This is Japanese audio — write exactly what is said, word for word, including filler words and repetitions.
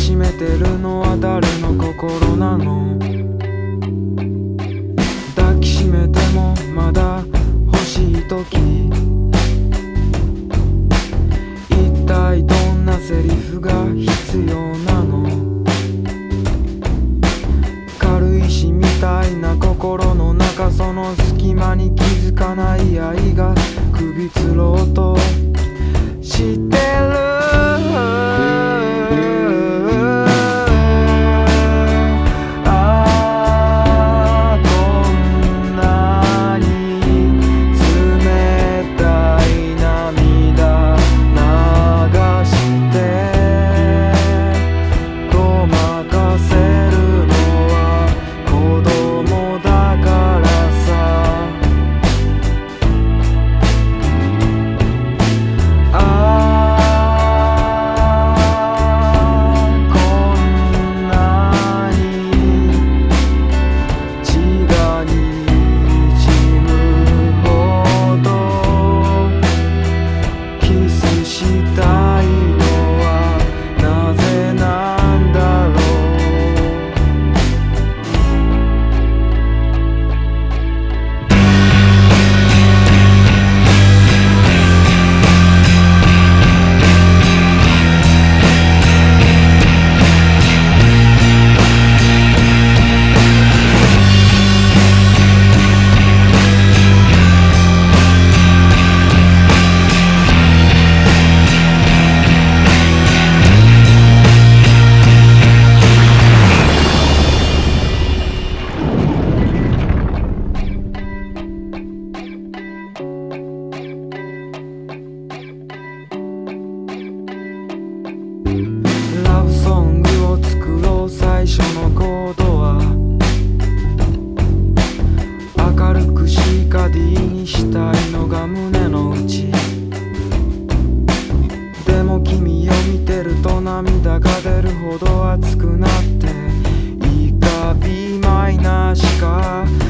しめてるのは誰の心なの？抱きしめてもまだ欲しい時、一体どんなセリフが必要なの？軽石みたいな心の中、その隙間に気づかない愛が首つろうとしてる。ラブソングを作ろう、最初のコードは明るくシカディにしたいのが胸の内。でも君を見てると涙が出るほど熱くなって、いいか B マイナーしか